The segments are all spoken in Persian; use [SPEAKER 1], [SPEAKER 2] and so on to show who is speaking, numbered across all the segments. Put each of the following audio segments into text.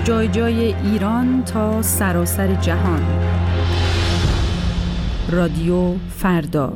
[SPEAKER 1] جای جای ایران تا سراسر جهان. رادیو فردا.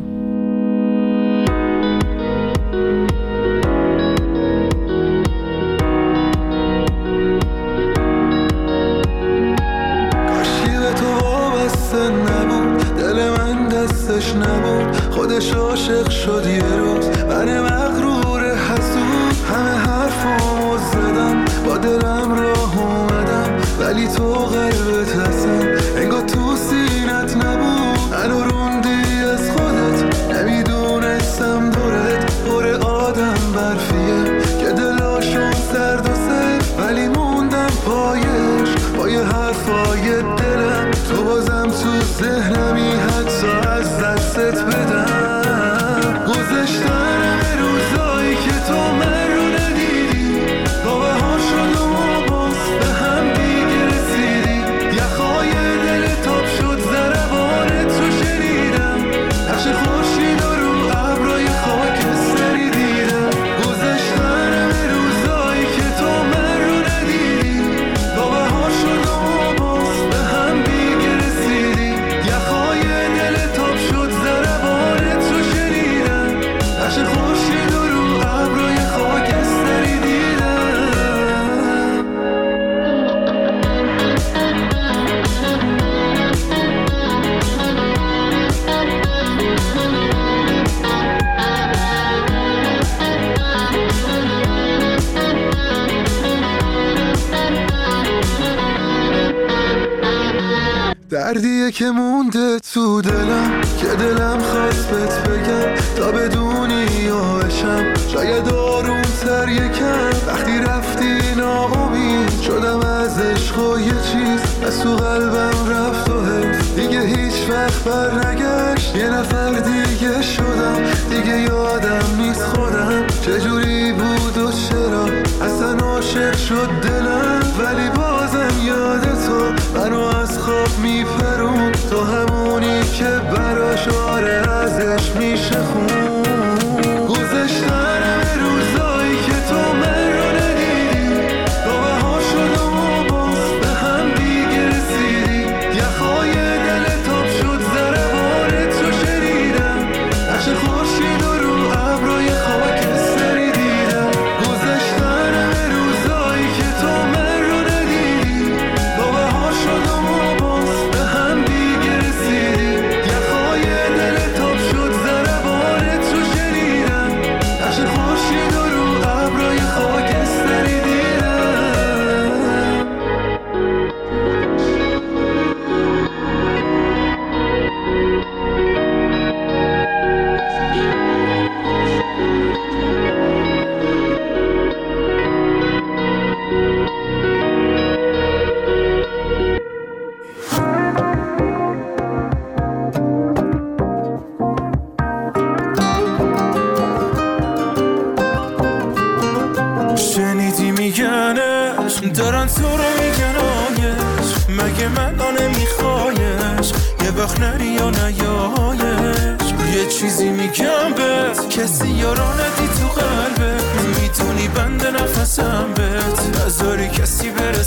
[SPEAKER 2] نبود خودش عاشق شد یه روز، من مغرور حسود همه حرفامو زدم، با دلم راه اومدم ولی تو قلبت هستم انگار تو سینت نبود، منو روندی از خودت نمیدونستم دورت پر آدم برفیه که دلاشون سرد و سفت، ولی موندم پایش پای حرفای دلم، تو بازم تو ذهنمی حتی از دستت بدم. گذشتن همه روزایی که تو من رو ندیدی، گاوه ها شد و ما باز به هم دیگه رسیدی، یخهای دل تاب شد ضربان تو شنیدم، نقش خورشید و رو ابرای خاکستری دیدم. گذشتن همه روزایی که تو من رو ندیدی، گاوه ها شد و ما باز به هم دیگه رسیدی، یخهای دل تاب شد ضربان تو شنیدم، نقش خورشید و رو ابرای خاکستری دیدم. دردیه که مونده تو دلم که دلم خواست بهت بگم تا بدونی یاشم، شاید آروم تر یکم وقتی رفتی ناامید شدم از عشق و یه چیز از تو قلبم رفت و حیف دیگه هیچ وقت بر نگشت، یه نفر دیگه شدم دیگه یادم نیست خودم چجوری بود و چرا اصلا عاشق شد دلم، ولی بازم یاد تو منو از خواب میپرون، تو همونی که براش آره ازش میشه خون. گذشتن همه روزایی که تو من رو ندیدی، گاوه ها شد و ما باز به هم دیگه رسیدی، یخهای دل تاب شد ضربان تو شنیدم، نقش خورشید و رو ابرای خاکستری دیدم. گذشتن همه روزایی که تو من رو ندیدی، گاوه ها شد و ما باز به هم دیگه رسیدی، یخهای دل تاب شد ضربان تو شنیدم، نقش خورشید و رو ابرای خاکستری دیدم. شنیدی میگنش دارن تو رو میگنایش، مگه من نمیخوایش یه وقت نری یا نیایش، یه چیزی میگم بهت کسی یارا ندی تو قلبت، میتونی بند نفسم بهت نذاری کسی بره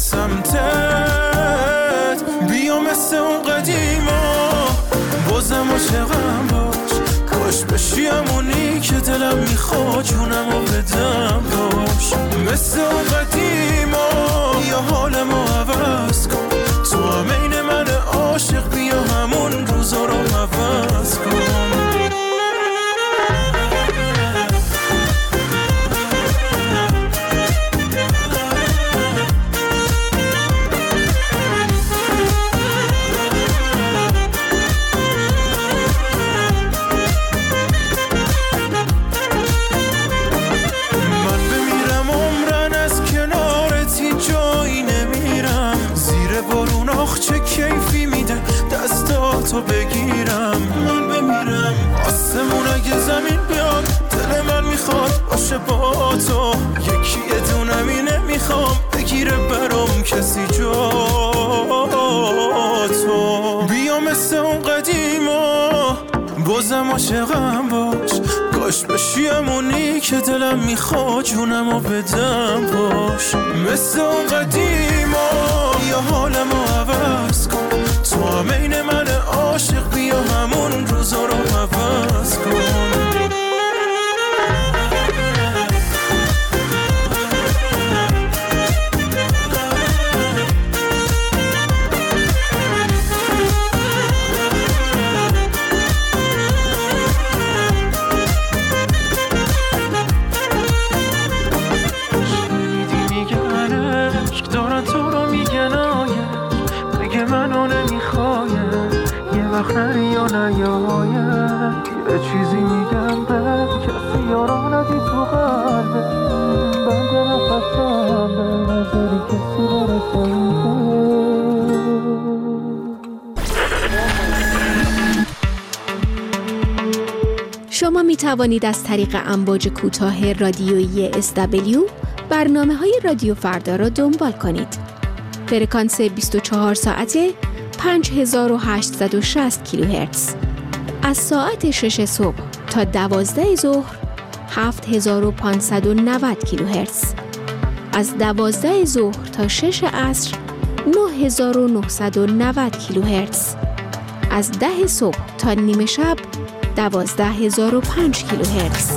[SPEAKER 2] سمتت، بیا مثل اون قدیما بازم عاشقم باش، کاش بشی همونی که دلم میخواد جونم رو بدم باش، مثل اون قدیما یا حال ما عوض کن، تو هم این من عاشق بیا همون روزا رو عوض کن. تو بگیرم من بمیرم آسمون اگه زمین بیاد دل من میخواد باشه با تو، یکی دونم اینه میخوام بگیره برام کسی جا تو، بیا مثل اون قدیما
[SPEAKER 3] بازم عاشقم باش، کاش بشیمونی که دلم میخواد جونمو بدم باش. مثل اون قدیما یا حالمو عوض کن، تو هم این من عاشق، بیا همون روزا رو عوض کن.
[SPEAKER 4] نری یا نیاید یه چیزی میگم به کسی یارا ندی تو قلبه، بند نفسم به نظری کسی برسه.
[SPEAKER 5] شما می توانید از طریق امواج کوتاه رادیویی SW برنامه‌های رادیو فردا را دنبال کنید. فرکانس 24 ساعته 5860 کیلوهرتز. از ساعت 6 صبح تا 12 ظهر 7590 کیلوهرتز. از 12 ظهر تا 6 عصر 9990 کیلوهرتز. از 10 صبح تا نیمه شب 12005 کیلوهرتز.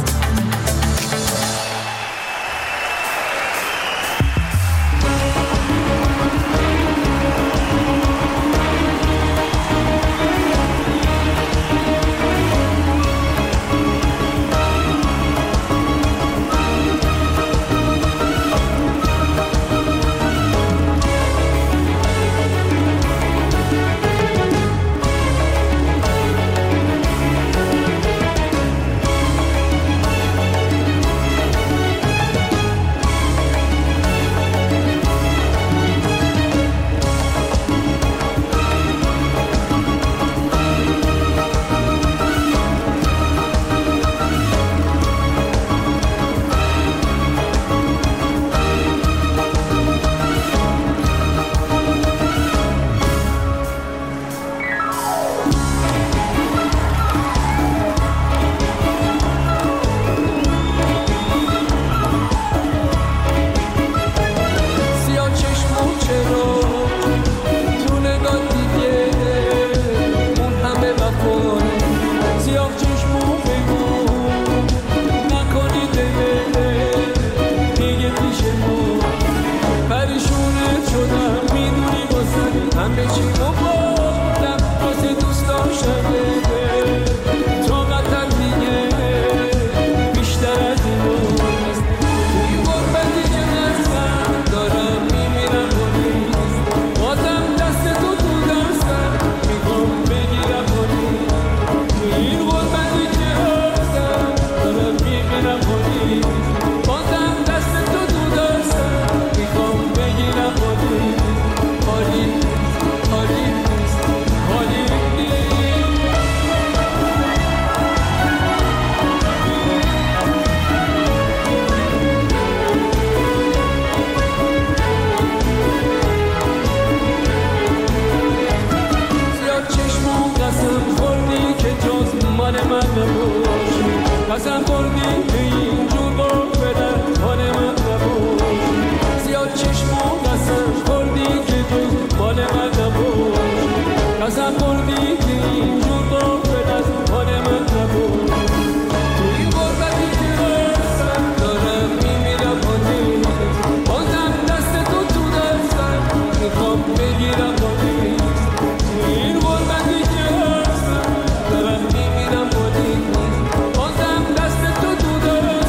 [SPEAKER 6] دست تو دست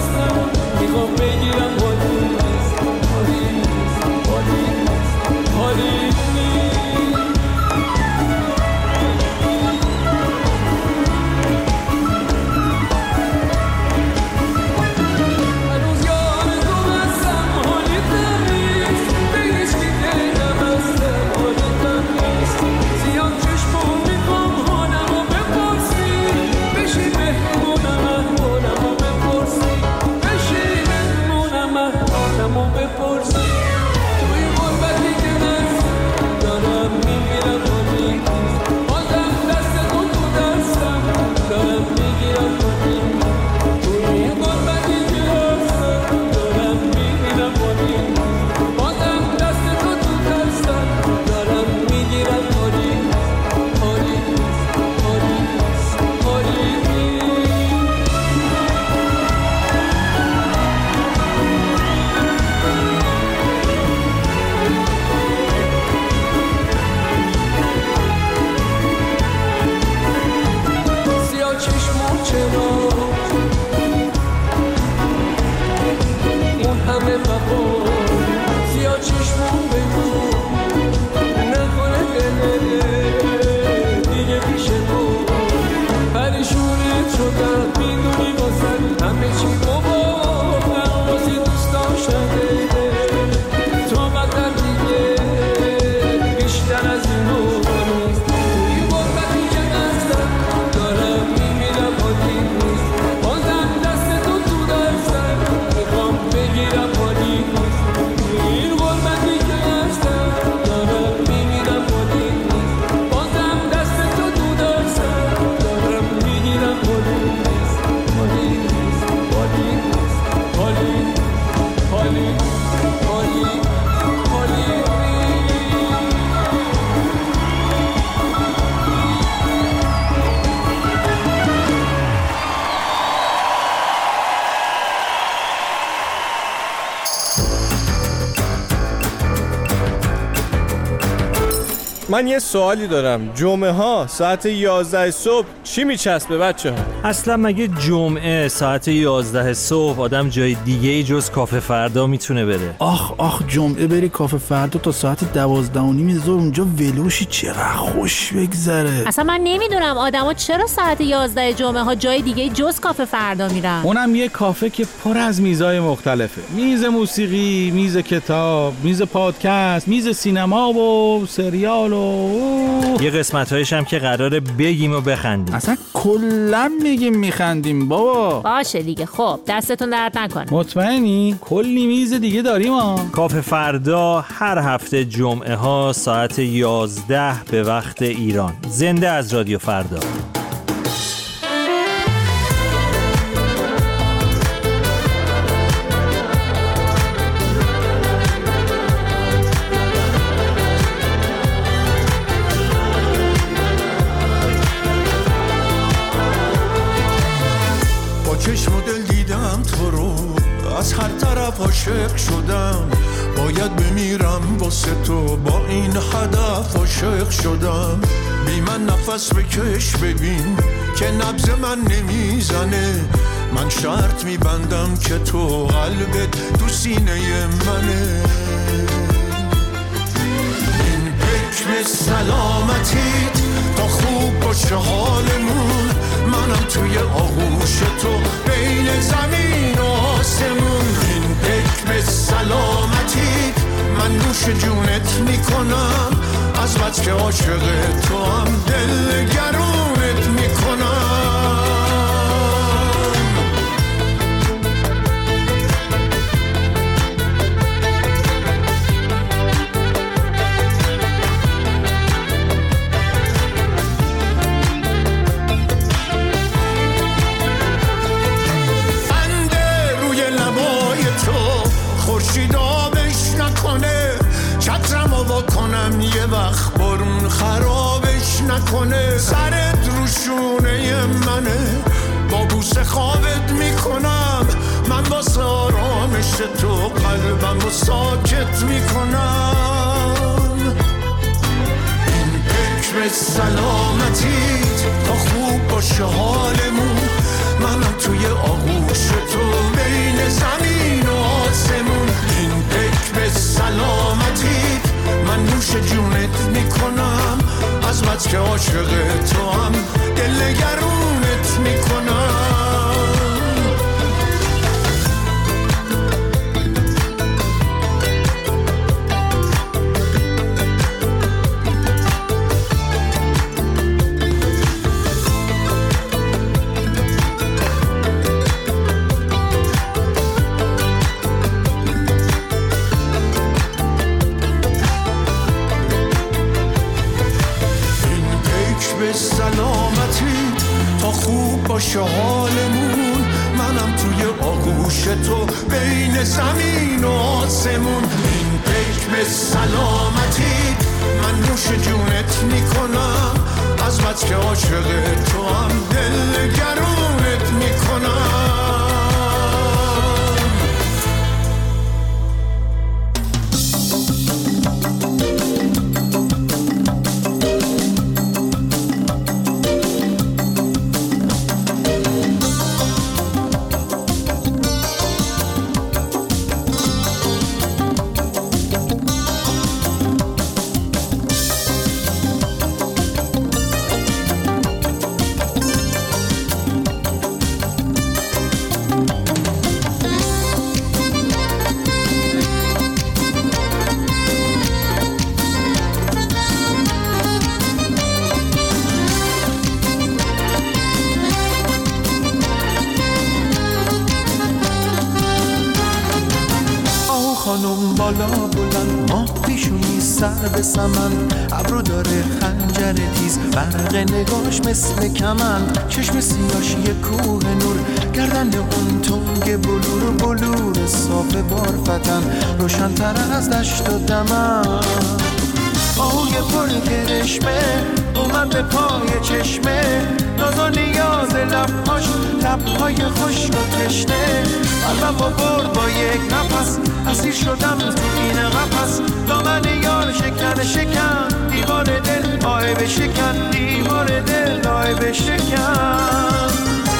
[SPEAKER 4] چرا این همه وفا زیاد چشمون بگو نکنه دلت دیگه پیش تو پریشونت شدم میدونی واسه همه چی گفتم واسه دوست داشتنه تو قدر دیگه بیشتر از اینو نیست توی غربتی که هستم دارم میمیرم حالی نیست بازم دست تو دستم میخوام بگیرم حالی نیست توی غربتی که هستم دارم میمیرم حالی نیست بازم دست تو دستم دارم میگیرم حالی نیست حالی نیست حالی نیست حالی حالی حالی حالی
[SPEAKER 6] من یه سوالی دارم. جمعه ها ساعت 11 صبح چی میچسبه بچه ها؟
[SPEAKER 7] اصلا مگه جمعه ساعت 11 صبح آدم جای دیگه ای جز کافه فردا میتونه بره؟
[SPEAKER 8] آخ جمعه بری کافه فردا تا ساعت 12:30 ظهر اونجا ولوشی چقدر خوش بگذره.
[SPEAKER 9] اصلا من نمیدونم آدما چرا ساعت 11 جمعه ها جای دیگه جز کافه فردا میرن.
[SPEAKER 8] اونم یه کافه که پر از میزای مختلفه. میز موسیقی، میز کتاب، میز پادکست، میز سینما و سریال و
[SPEAKER 7] یه قسمت‌هایش هم که قراره بگیم و بخندیم.
[SPEAKER 8] اصلا کلا میگیم میخندیم بابا.
[SPEAKER 9] باشه دیگه خب دستتون درد نکنه.
[SPEAKER 8] مطمئنی؟ کلی میز دیگه داریم ها.
[SPEAKER 7] کافه فردا هر هفته جمعه ها ساعت 11 به وقت ایران. زنده از رادیو فردا.
[SPEAKER 2] چشم و دل دیدم تو رو از هر طرف عاشق شدم باید بمیرم واسه تو با این هدف عاشق شدم بی من نفس بکش ببین که نبض من نمیزنه من شرط میبندم که تو قلبت تو سینه منه این حکم سلامتیت تا خوب باشه حالمون منم توی آغوش تو بین زمین و آسمون این حکم سلامتیت من نوش جونت میکنم از بس که عاشق تو هم دل گرونت میکنم یه وقت برون خرابش نکنه سرت رو شونه منه با بوسه خوابت میکنم من واسه آرامش تو قلبم رو ساکت میکنم این حکم سلامتیت تا خوب باشه حالمون منم توی آغوش تو بین زمین و آسمون این حکم سلامتیت من نوش جونت میکنم از بس که عاشق تو هم دل گرونت میکنم باشه حالمون منم توی آغوش تو بین زمین و آسمون این حکم سلامتی من نوش جونت میکنم از بس که عاشق تو هم دل گرونت میکنم
[SPEAKER 3] خانم بالا بلند، ماه پیشونی سر به سمن، ابرو داره خنجر تیز، برق نگاش مثل کمن، چشم سیاش یه کوه نور، گردن اون تنگ بلور بلور صاف بارفتن، روشن تر از دشت و دمن. آهوی پر کرشمه اومد به پای چشمه، ناز و نیاز لبهای خشک و تشنه، قلبم رو برد با یک نفس، اسیر شدم تو این قفس، دامن یار شکن دیوار دل آه بشکن، دیوار دل آه بشکن.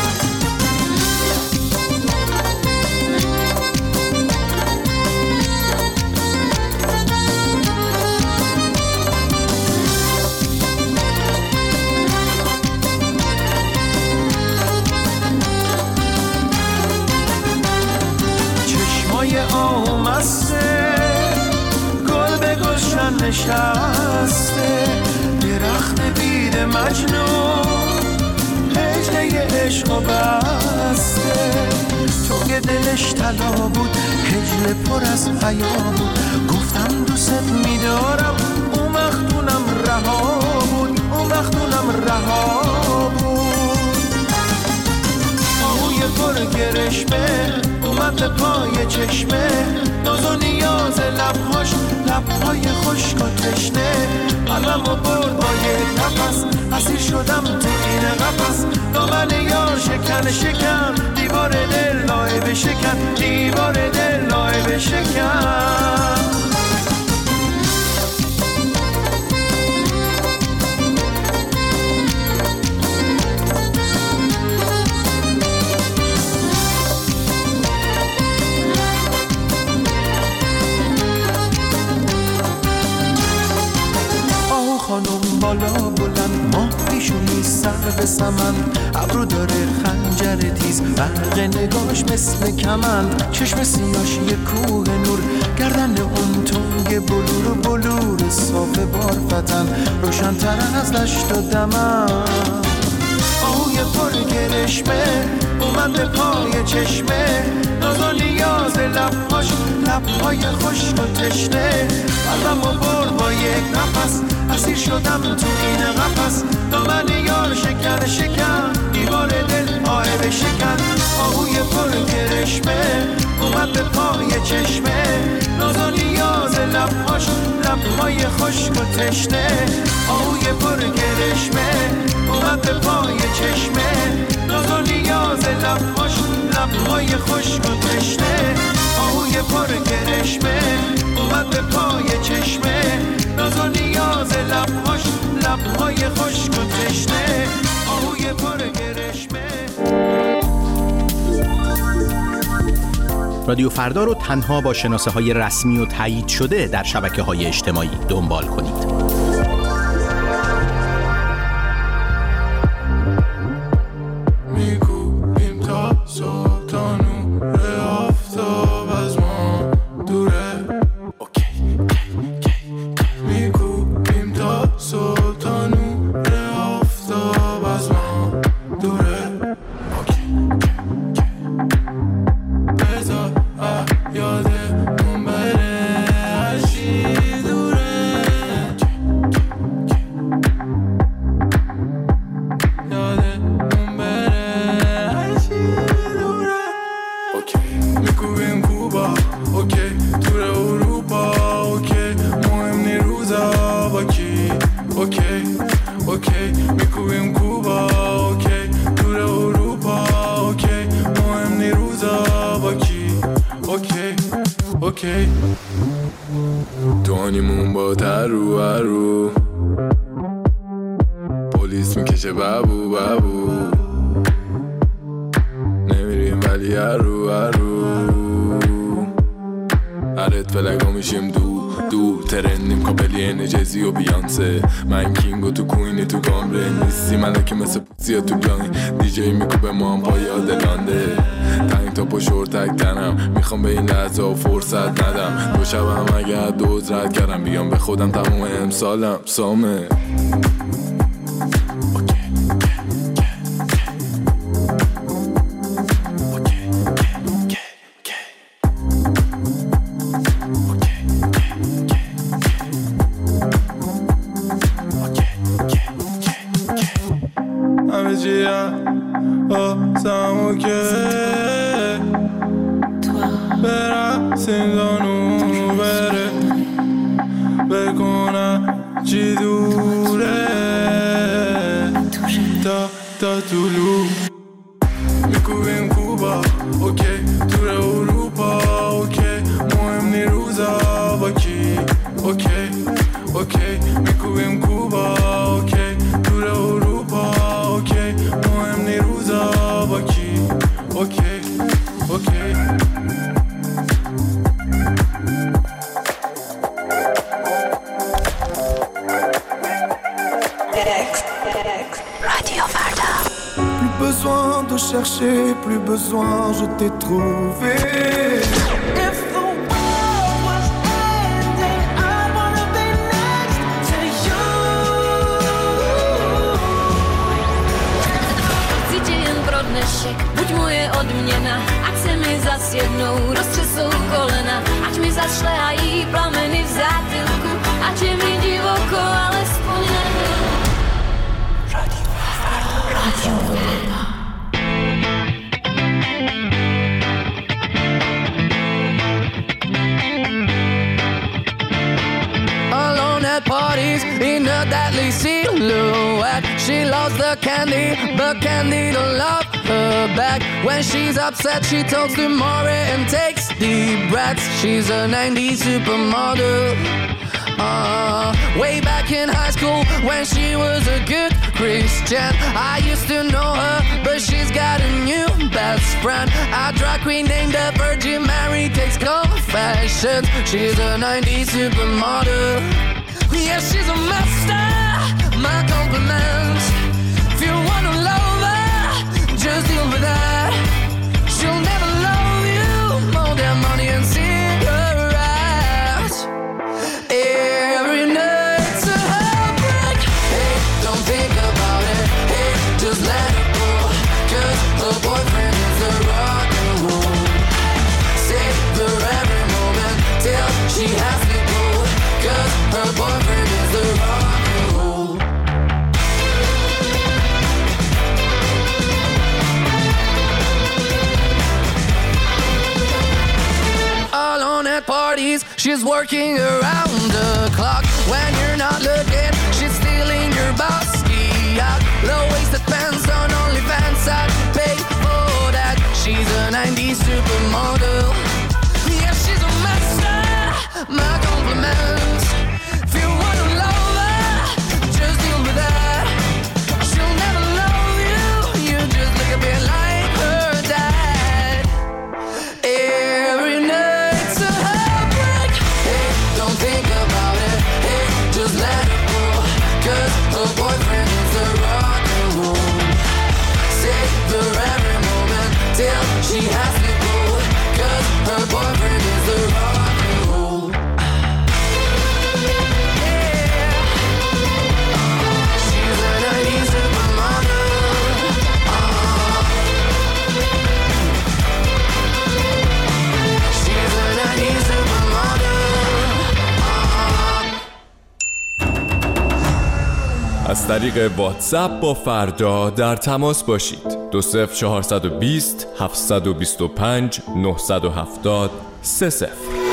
[SPEAKER 3] آمسته گل به گلشن نشسته، درخت بید مجنون هجله عشق و بسته، توی دلش طلا بود هجله پر از حیا بود، گفتم دوست میدارم اون وقتونم رها بود، اون وقتونم رها بود. آهوی پر گرشمه اومد به پای چشمه، ناز و نیاز لبهای خشک و تشنه، قلبم رو برد با یک نفس، اسیر شدم تو این قفس، دامن یار شکن دیوار دل آه بشکن، دیوار دل آه بشکن. خانم بالا بلند، ماه پیشونی سر به سمن، ابرو داره خنجر تیز، برق نگاش مثل کمن، چشم سیاش یه کوه نور، گردن اون تنگ بلور بلور صاف بارفتن، روشن تر از دشت و دمن. آهوی پر گرشمه اومد به پای چشمه، ناز و نیاز لبهای خشک و تشنه، قلبم رو برد با یک نفس، اسیر شدم تو این قفس، دامن یار شکن دیوار دل آه بشکن. آهوی پر گرشمه اومد به پای چشمه، ناز و نیاز لبهای خشک و تشنه، آهوی پر گرشمه اومد به پای چشمه، ناز و نیاز لبهای خشک و تشنه، آهوی پر گرشمه اومد به پای چشمه، ناز و نیاز لبهای خشک و تشنه، آهوی پر گرشمه.
[SPEAKER 10] رادیو فردا رو تنها با شناسه‌های رسمی و تایید شده در شبکه‌های اجتماعی دنبال کنید.
[SPEAKER 2] تو هانیمون با ترو هرو، پلیس میکشه بابو بابو، نمیریم ولی هرو هرو، هرت فلگا میشیم دو ترندیم کاپلی انجزی و بیانسه، من کینگو تو کوینی تو کامره نیستی ملکه مثل پوسیا تو بلاین، دیجی میکوبه ما هم پای آدلانده، تنگ تا پا شورتک تنم، میخوام به این لحظه و فرصت ندم، دو شبم اگر دوز رد کردم بیام به خودم تمام امسالم سامه.
[SPEAKER 3] بازم که برم زندانو بره بکنم چی دوره تا طولو میکوبیم کوبا اوکی تور اروپا اوکی مهم نی روزا با کی اوکی میکوبیم کوبا اوکی تور اروپا اوکی مهم نی روزا با کی اوکی
[SPEAKER 2] Besoin de chercher, plus besoin, je t'ai trouvé.
[SPEAKER 3] If the world was ending, I wanna be next to you.
[SPEAKER 11] Chci tě jen pro dnešek, buď moje odměna, ať se mi zas jednou roztřesou kolena, ať mi zašlehají plameny v zátylku, ať je mi divoko, alespoň nebyl. Radio
[SPEAKER 12] Alone at parties in a deadly silhouette. She loves the candy, but candy don't love her back. When she's upset, she talks to Maury and takes deep breaths. She's a 90s supermodel. Way back in high school when she was a good Christian, I used to know her, but she's got a new best friend, a drag queen named the Virgin Mary, takes confessions. She's a 90s supermodel. Yeah, she's a master, my compliments. If you wanna love her, just deal with that. She'll never love you more than money and cigarettes. Every night's a heartbreak. Hey, don't think about it. Hey, just let it go. 'Cause her boyfriend is a rock and roll. Save her every moment till she has to go. 'Cause her boyfriend is a rock and roll. Alone at parties, she's working around the clock. When you're not looking, she's stealing your bossy out. Low-waisted pants on OnlyFans, I'd pay for that. She's a 90s supermodel. Yeah, she's a master, my compliments. If you wanna love her, just deal with that. She'll never love you, you just look a bit like her dad. Every night's a heartbreak. Hey, don't think about it. Hey, just let it go. 'Cause her boyfriend is a rock and roll. Save her every moment till she has to go. 'Cause her boyfriend is a rock and roll. Yeah. She's a 90s supermodel. She's a 90s supermodel.
[SPEAKER 13] از طریق واتساپ با فردا در تماس باشید. 20420 725 970 30.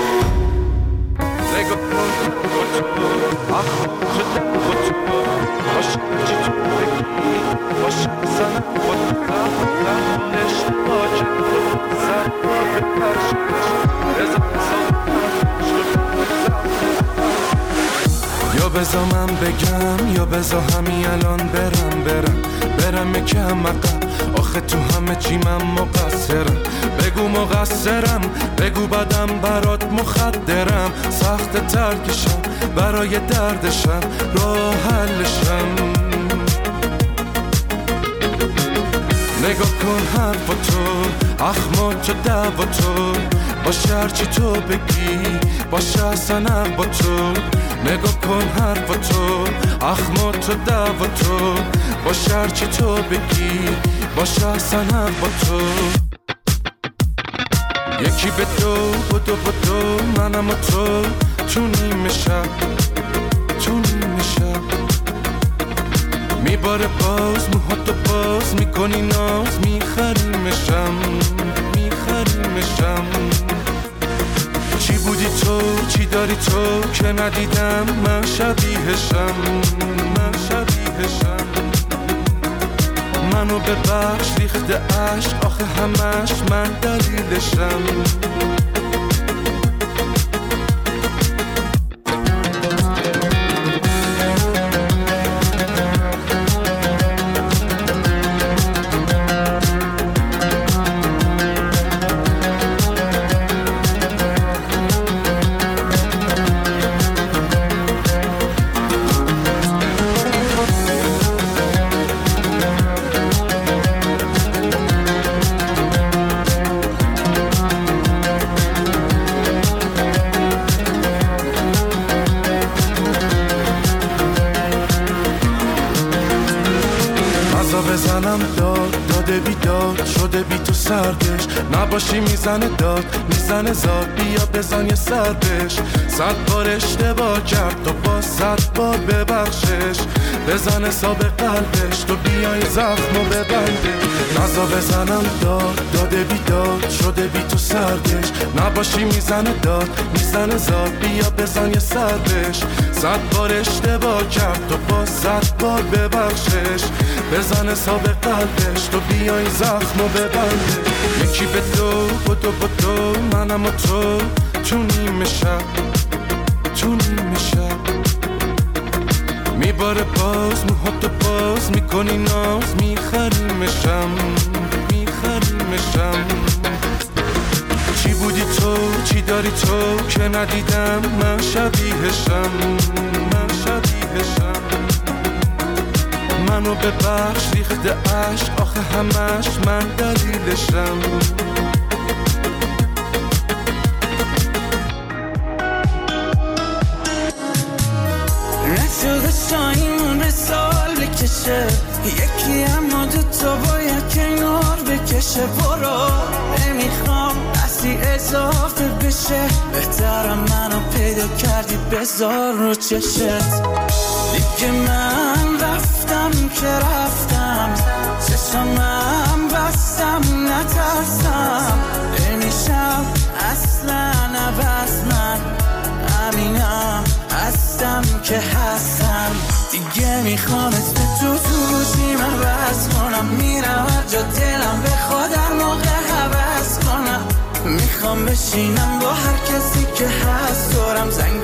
[SPEAKER 2] یا بذار من بگم یا بذار همین الان برم یکم عقب. آخه تو همه چی من مقصرم. بگو مقصرم، بگو بدم برات مخدرم. سخت ترکشم برای دردشم، راه حلشم. نگاه کن حرفاتو، اخماتو دعواتو، باشه هرچی تو بگی، باشه اصلا با تو. نگاه کن حرفاتو، اخماتو دعواتو، باشه هرچی تو بگی، باشه اصلا با تو. یکی به دو بدو منم و تو نیمه شب. میباره باز موهاتو باز میکنی ناز میخریمشم چی بودی تو چی داری تو که ندیدم من شبیهشم منو ببخش ریخته عشق آخه همش من دلیلشم بزنم داده بیداد شده بی تو سردش نباشی میزنه داد میزنه زاد بیا بزن یه سردش 100 بار اشتباه کرد تو با 100 بار ببخشش بزن حساب قلبش تو بیای زخمو ببنده نزا بزنم داده بیداد شده بی تو سردش نباشی میزنه داد میزنه زاد بیا بزن یه سردش 100 بار اشتباه کرد تو با 100 بار ببخشش بزن حساب قلبش تو بیای زخمو ببنده یکی به دو بدو منم و تو نیمه شب میباره باز موهاتو باز میکنی ناز میخریمشم چی بودی تو چی داری تو که ندیدم من شبیهشم منو ببخش ریخته عشق آخه همش من دلیلشم
[SPEAKER 3] نشده شایمون به سال بکشه یکی اما دوتا باید کنار بکشه برو نمیخوام دستی اضافه بشه بهترم منو پیدا کردی بذار رو چشت دیگه من رفتم که رفتم چشمم بستم نترسم نمیشم اصلا عوض من امینم هستم که هستم دیگه میخوام اسم تو گوشیم عوض کنم میرم هر جا دلم بخواد هر موقع حوض کنم میخوام بشینم با هر کسی که هست دارم زنگ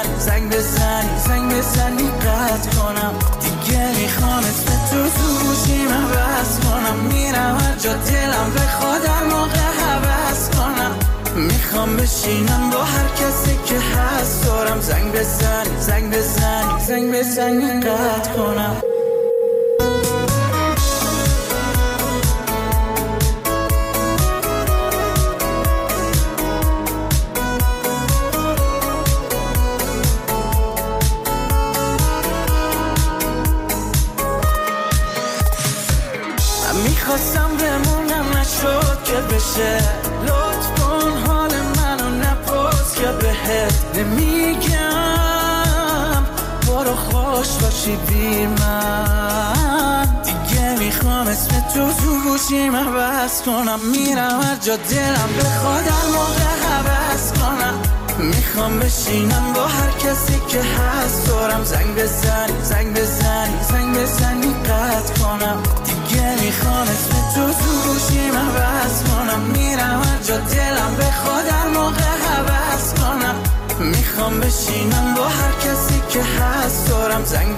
[SPEAKER 3] بزنی قطع کنم دیگه میخوام اسم تو گوشیم عوض کنم میرم هر جا دلم بخواد هر موقع حوض کنم میخوام بشینم با هر کسی که هست دارم زنگ بزنی قطع کنم میخواستم بمونم نشد که بشه لطف کن حال منو نپرس که بهت نمیگم برو خوش باشی بی من دیگه میخوام اسم تو گوشیم عوض کنم میرم هر جا دلم بخواد هر موقع حوض کنم میخوام بشینم با هر کسی که هست دارم زنگ بزنی قطع کنم دیگه میخوام اسم تو گوشیم عوض کنم میرم هر جا دلم بخواد هر موقع حوض کنم میخوام بشینم با هر کسی که هست دارم زنگ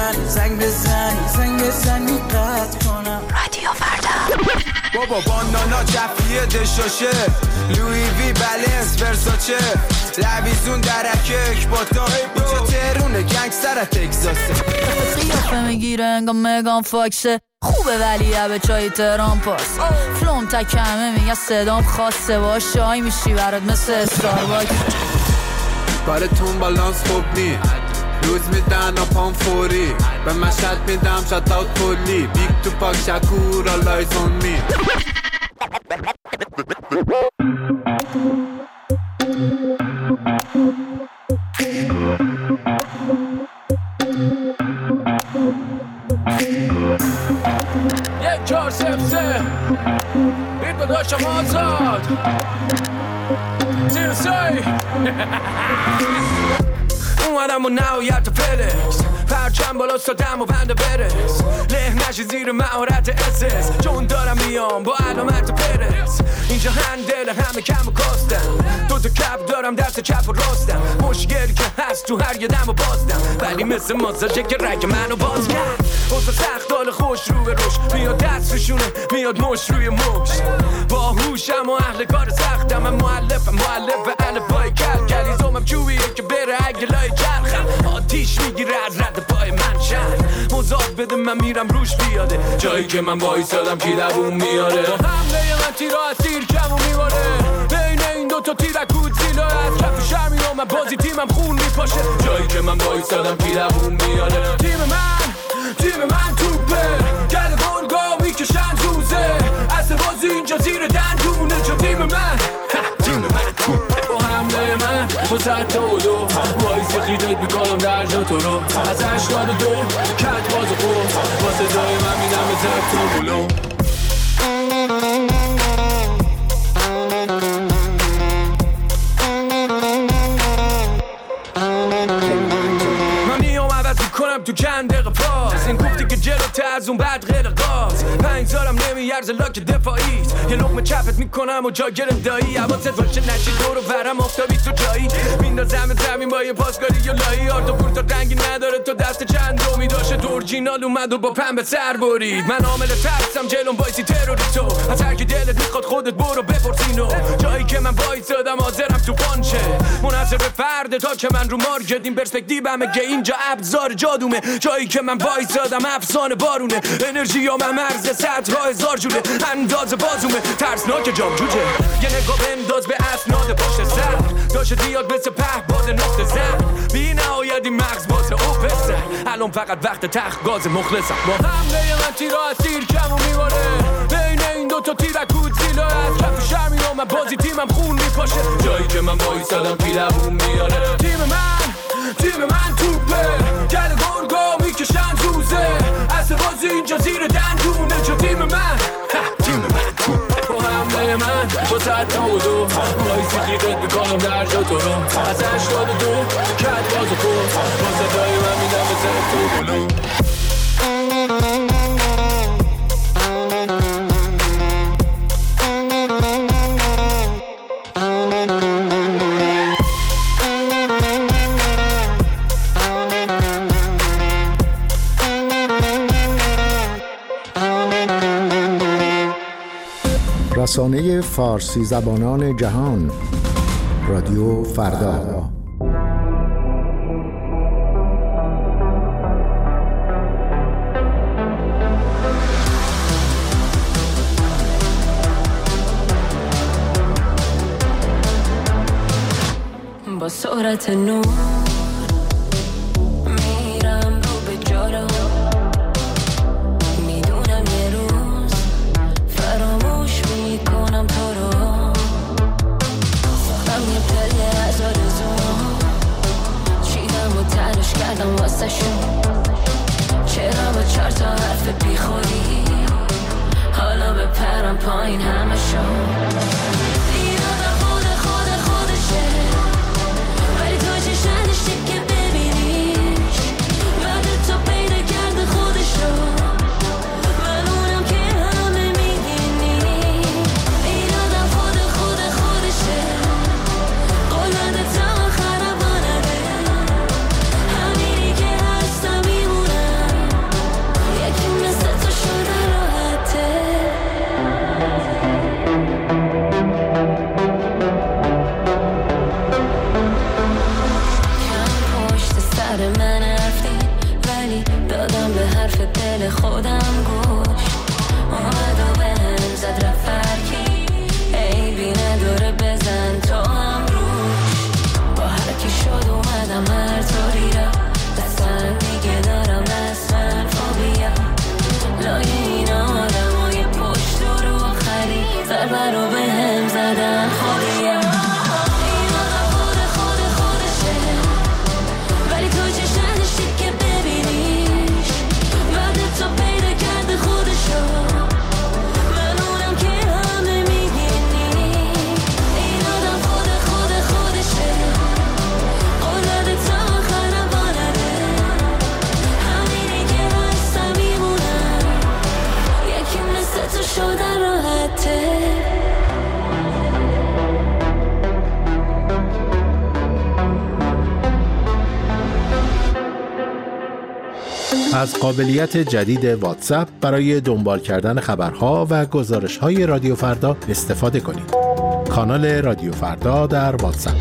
[SPEAKER 3] بزنی قطع کنم
[SPEAKER 5] رادیو فردا
[SPEAKER 14] بابا بانانا جفیه دشاشه لوی وی بلنس ورساچه لویزون درکک با تا اینجا تهرونه گنگستر تگزاسه
[SPEAKER 15] قیافه میگیره انگام مگان فاکسه خوبه ولی به چای تهران پاس فلوم تکمه میگه صدام خاصه با شای میشی برات مثل استارباکس
[SPEAKER 14] بارتون بالانس خوب نی روز میدن پام فوری به مشهد میدم شات اوت کلی بیگ تو پاک شکور all eyes on me بیت داشتم آزاد سیرسای اومدم و نهایت فلکس پرچم بالا سادم و بنده برس له نشی زیر مهارت اسس چون دارم میام با علامت پرس اینجا هندل همه کم و کاستم دو تا کپ دارم دست چپ و راستم مشکلی که هست تو هر یه دم و بازدم ولی مثل ماساژه که رگ منو باز کرد اوزا سخت حال خوش رو به روش میاد دست روشونه میاد مش روی مش با هوشم و اهل کار سختم من معلف الفبای کلیزومم چوبیه که بره اگه لای چرخم آتیش میگیره از رد پای من شهر مزاد بده من میرم روش بیاده جایی که من وایسادم کی دووم میاره حمله من تیرا از تیر کمو میباره بین این دوتا تیرک گودزیلا از کف شهر میام من بازی تیمم خون میپاشه جایی که من وایسادم کی دووم میاره تیم من توپه گل گرگا میکشن دوزه اصل بازی اینجا زیر دندونه چون تیم من با حمله من با زد دولو وایسی خیدت میکنم در جا تو رو از 82 کت باز خود با صدای من میدم به زد تو بلو کنم تو چند دقیقه پاس این گفتی که جلوت از اون بعد غیر قاس 5 سالم نمیارزه لاک دفاعیت یه لقمه چپت میکنم و جا گرم دایی حواست باشه نشی دور و برم آفتابی تو جایی میندازم زمین با یه پاسکاری یا لایی آرد و پورتا رنگی نداره تو دست چند دومی داشته تو اورجینال اومد و با پنبه سر برید من عامل ترسم جلوم وایسی تروریستو از هر کی دلت میخواد خودت برو بپرسینو جایی که من وایسادم حاضرم تو پانچه منحصر به فرد تا که من رو مارکت این پرسپکتیومه که اینجا ابزار جادومه جایی که من وایسادم افسانه بارونه انرژی یا من مرز صدها هزار جوله انداز بازومه ترسناک جام جوجه یه نگاه بنداز به اسناد پشت سر داشت بیاد مثل پهباد نقطه زن بی نهایتی مغز باز اوپسه الان فقط وقت تخت گاز مخلصم با حمله من تیرا از تیر کمو میباره بین این دوتا تیرک گودزیلا از کف شهر میام من بازی تیمم خون میپاشه جایی که من وایسادم کی دووم میاره تیم من توپه گل گرگا میکشن دوزه اصل بازی اینجا زیر دندونه چون تیم من با حمله من با زد دولو وایسی خیدت میکنم در جا تو رو از 82 کت باز خود با صدای من میدم به زد تو بلو
[SPEAKER 16] رسانه فارسی زبانان جهان رادیو فردا
[SPEAKER 11] با سرعت نور میرم رو به جارو میدونم یه روز فراموش میکنم تو رو ساختم یه پله از آرزوام چیدم و تلاش کردم واسه شون چرا با 4 تا حرف بیخوری حالا بپرم پایین همه شون نداشته که ببینیش بعد تو پیدا کرده خودش رو من اونم که همه میدینی این آدم خودشه قلنده تا آخرم آنده همینی که هستم میمونم یکی مثل تو شده راحته من رفتی ولی دادم به حرف دل خودم گوش اومد و بهم زد رفت فرکی عیبی نداره بزن تو هم روش با هر کی شد اومدم هر طوری را دستم دیگه دارم اسفل فوبیا لای این آدمای پشت رو آخری ضربه رو بهم زدن خودیا من اونم که
[SPEAKER 16] از قابلیت جدید واتساپ برای دنبال کردن خبرها و گزارش‌های رادیو فردا استفاده کنید. کانال رادیو فردا در واتساپ.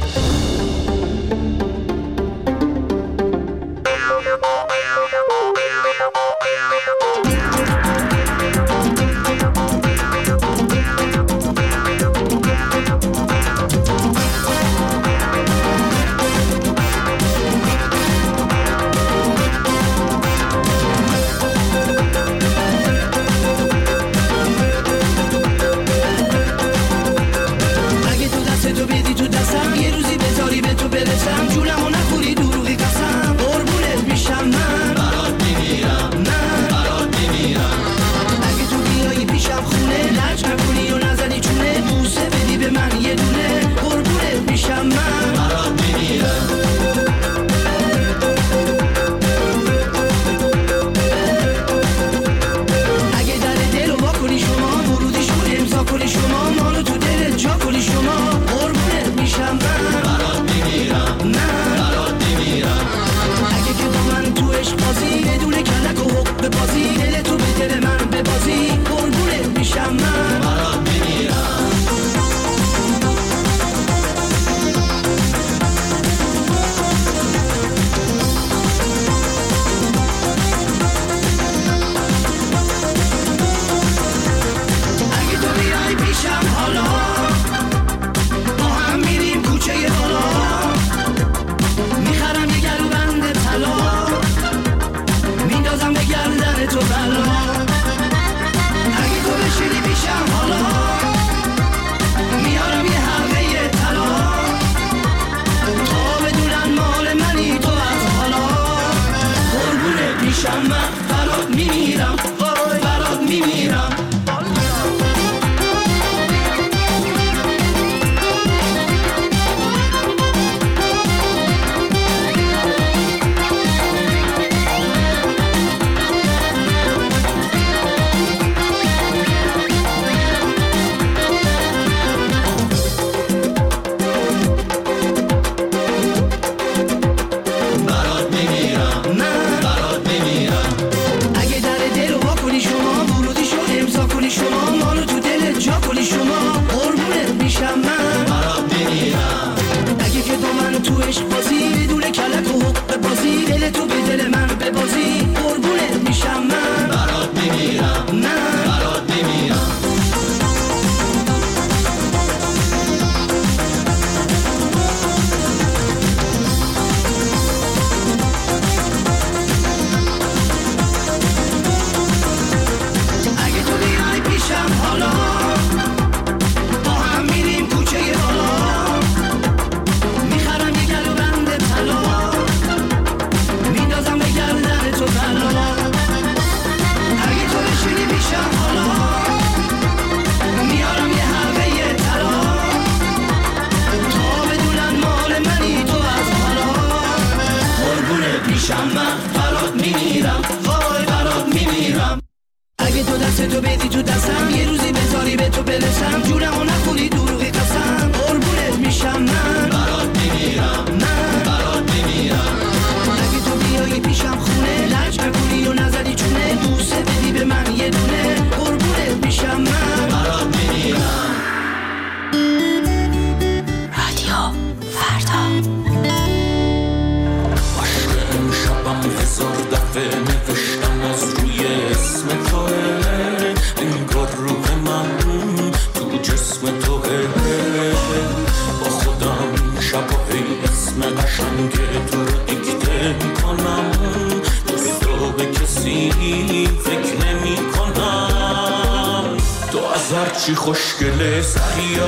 [SPEAKER 3] چی خوشگله سریا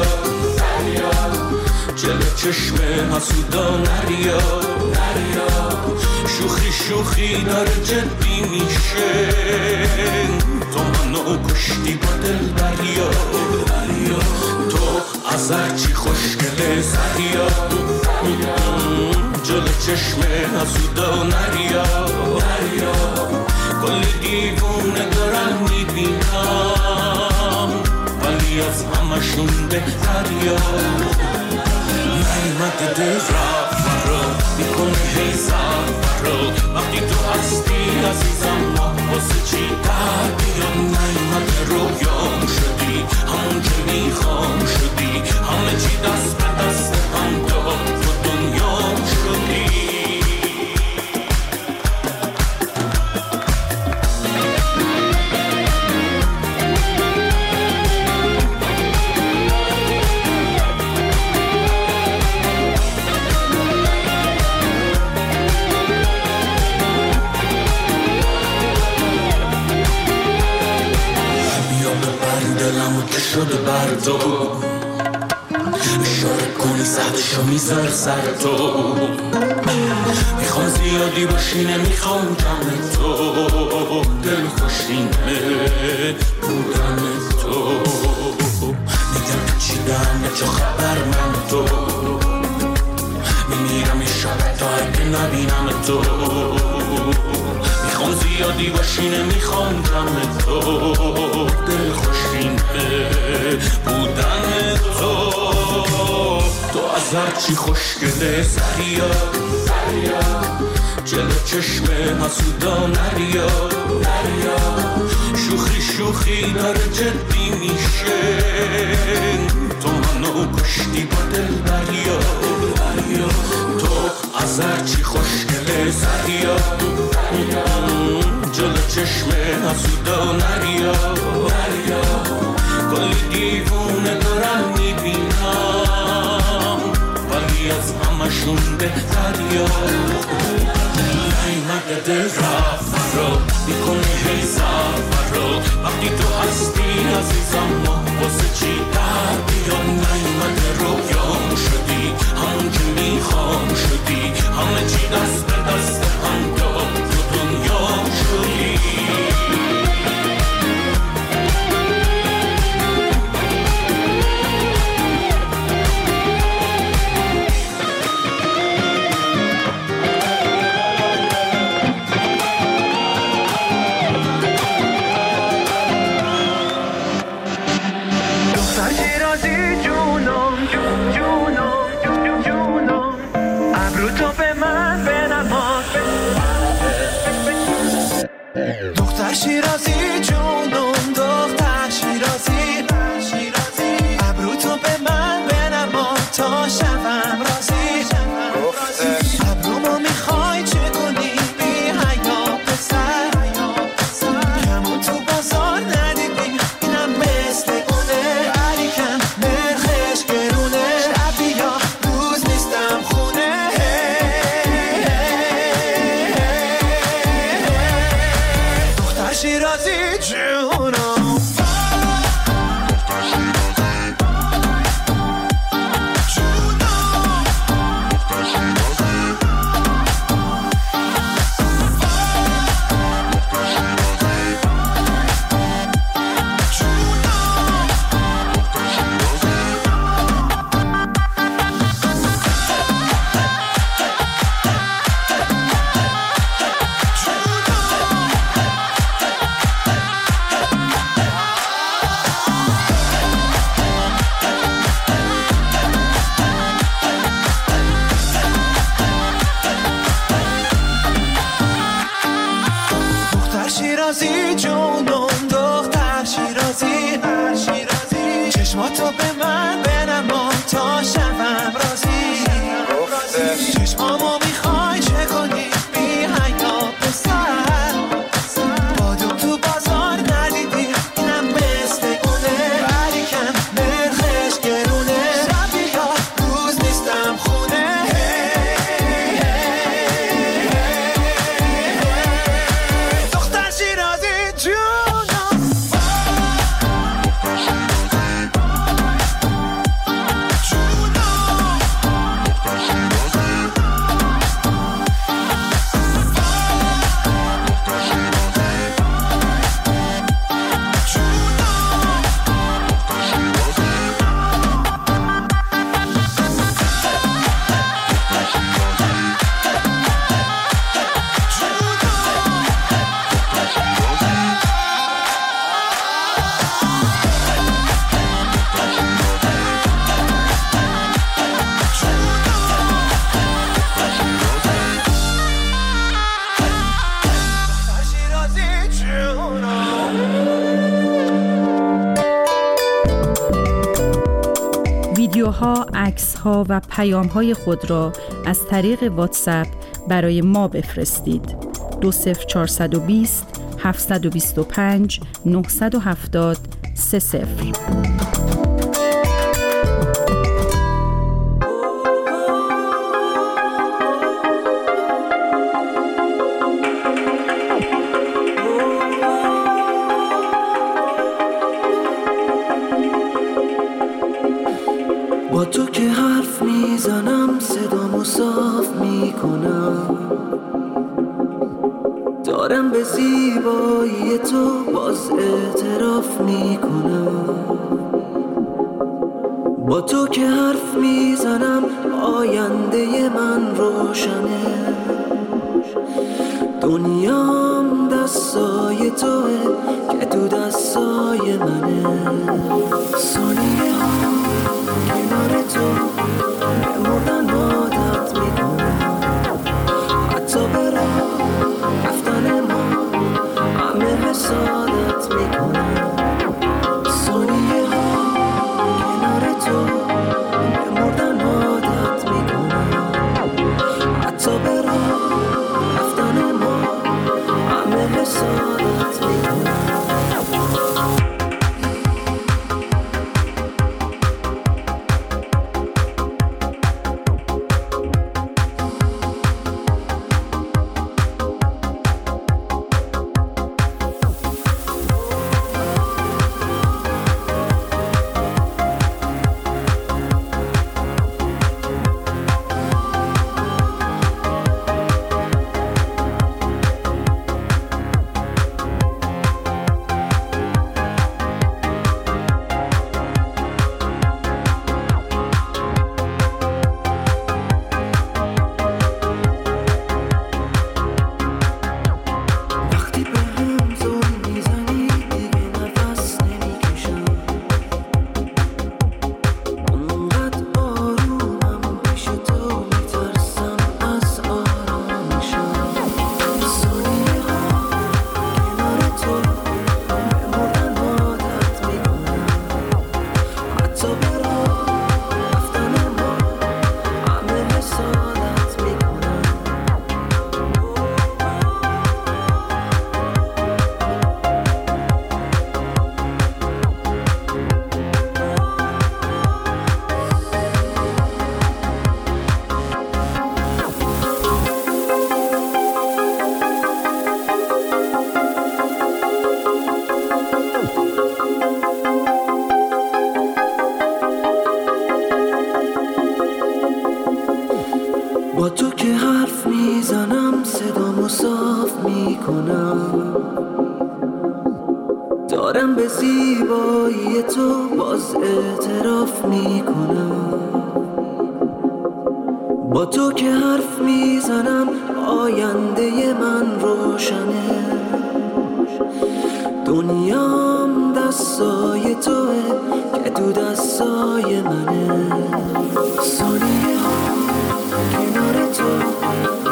[SPEAKER 3] جلو چشم حسودا نریا شوخی شوخی داره جدی میشه تو منو کشتی با دل دریا تو از هرچی خوشگله سریا جلو چشم حسودا نریا کلی دیوونه دارم میبینم ولی از همشون بهتریا نیمده دل رفت رو میکنه هیزم رو وقتی تو هستی عزیزم واسه چی در بیام نیمده رویام شدی همون که میخوام شدی همه چی دست به دست هم داد تو دنیام شدی که شده بر تو اشاره کنی سهدشو میذار سر تو میخوام زیادی باشی نمیخوام جمع تو دل خوشینه بودن تو میگم چیدم چه خبر من تو میمیرم این شب تا اگه نبینم تو میخوام زیادی باشی نمیخوام جمع تو دل خوشینه بودن تو تو از هرچی خوشگله سریا جلو چشم حسودا نریا شوخی شوخی داره جدی میشه تو منو کشتی با دل دریا تو از هرچی خوشگله سریا جلو چشم حسودا نریا کلی دیوونه دارم میبینم ولی از همشون بهتریا نیمده دل رفت رو میکنه هیزم رو وقتی تو هستی عزیزم واسه چی در بیام نیمده رویام شدی همون که میخوام شدی همه چی دست به دست هم داد تو دنیام شدی
[SPEAKER 17] دختر شیرازی جونم دختر شیرازی ابرو تو به من بنما تا شبم راضی ابرومو میخوای چه کنی بی حیا پسر کمون تو بازار ندیدی اینم مثل اونه علیکم نرخش گرونه شب یا روز نیستم خونه شیرازی جونم شیرازی جونم دختر شیرازی چشماتو به من بنما تا شبم راضی چشمامو میخوای چه کنی بی حیا پسر بادم تو بازار ندیدی اینم مثل اونه علیکم نرخش گرونه شب یا روز نیستم خونه
[SPEAKER 1] ویدیوها، عکس‌ها و پیام‌های خود را از طریق واتساپ برای ما بفرستید. 20420 725 970 30.
[SPEAKER 17] با تو که حرف میزنم صدامو صاف میکنم، دارم به زیبایی تو باز اعتراف میکنم. با تو که حرف میزنم آینده من روشنه، دنیام دستای توه که تو دستای منه. ثانیه ها کنار تو به مردن عادت میکنم، حتی به راه رفتن ما همه حسادت میکنم. ثانیه ها کنار تو به مردن عادت میکنم، حتی به راه رفتن ما همه حسادت میکنم. با تو که حرف میزنم صدامو صاف میکنم، دارم به زیبایی تو باز اعتراف میکنم. با تو که حرف میزنم آینده من روشنه، دنیام دستای توه که تو دستای منه. ثانیه ها کنار تو